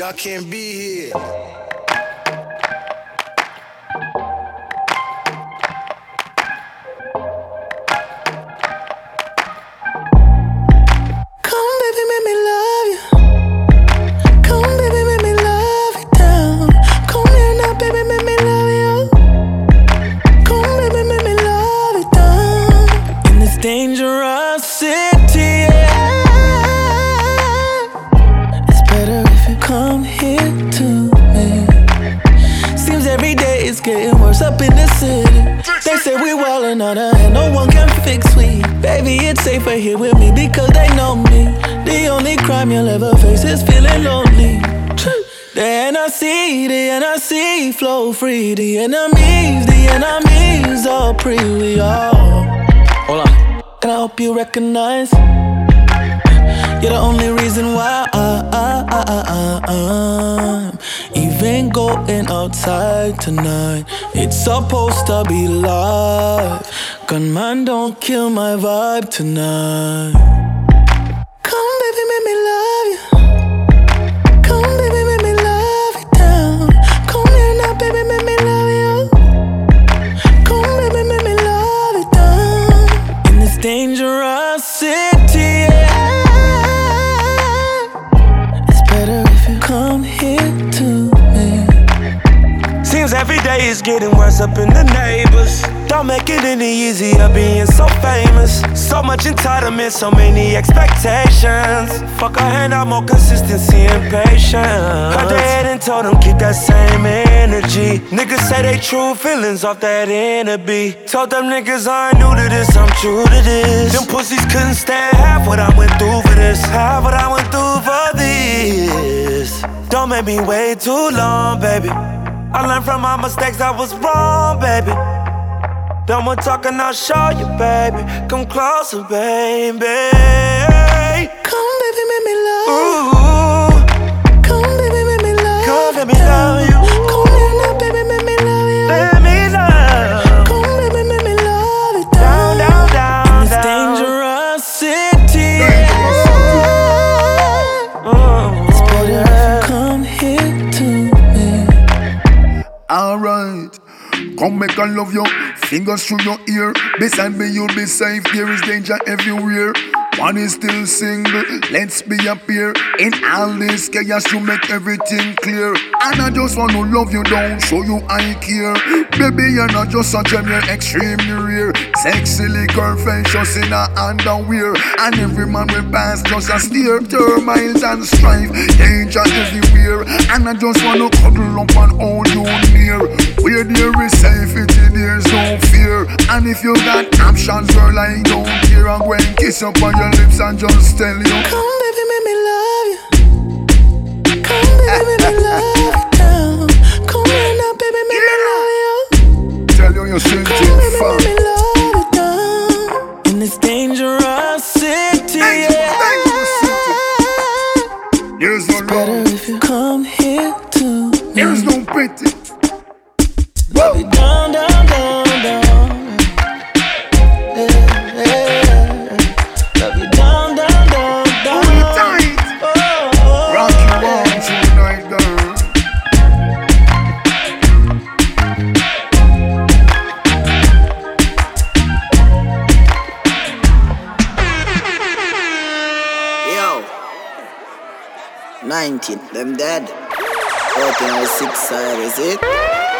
y'all can't be here. Dangerous city, yeah. It's better if you come here to me. Seems every day it's getting worse up in the city. They say we wildin' out and no one can fix we. Baby, it's safer here with me because they know me. The only crime you'll ever face is feeling lonely. The NRC flow free. The enemies are pre. We all. Hold on. And I hope you recognize you're the only reason why I'm even going outside tonight. It's supposed to be live. Gunman, don't kill my vibe tonight. Come, baby, make me love you. Come, baby, make me love you down. Come here now, baby, make me love you. Come, baby, make me love you down. In this dangerous city, yeah. It's better if you come here to me. Seems every day is getting worse up in the neighbors. Don't make it any easier being so famous. So much entitlement, so many expectations. Fuck a handout, more consistency and patience. Cut their head and told them keep that same energy. Niggas say they true feelings off that inner beat. Told them niggas I ain't new to this, I'm true to this. Them pussies couldn't stand half what I went through for this. Half what I went through for this. Don't make me wait too long, baby. I learned from my mistakes, I was wrong, baby. Done with talking, I'll show you, baby. Come closer, baby. Come, baby, make me love you. Ooh. Come, baby, make me love you. Come, let me love you. Come here now, baby, make me love you. Let me love. Come, baby, make me love you Down, down, down, in this down. dangerous city, yeah. It's better if you come here to me. Alright, come make I love you. Fingers through your ear. Beside me you'll be safe. There is danger everywhere. One is still single, let's be appear. In all this chaos you make everything clear. And I just wanna love you down, show you I care. Baby, you're not just a gem, you're extremely rare. Sexy liquor, just in a underwear. And every man will pass just a stare. Turmoils and strife, danger everywhere. And I just wanna cuddle up and hold you near. Where there is safety, there's no fear. And if you got options, girl, I don't care. I'm going to kiss up on your lips and just tell you. Come, baby, make me love you. Come, baby, make me love you down. Come here now, baby, make me love you. Tell you you're Come, baby, sinking make fun. me love you down. In this dangerous city, yeah. There's no Better love, if you come here to me. there's no pity. Love you down, down, down, down. Yeah, yeah. Love you down, down, down, down. Hold it tight. Oh, Rock you on tonight, girl. Yo, 19, them dead. 14 or 6 side, is it?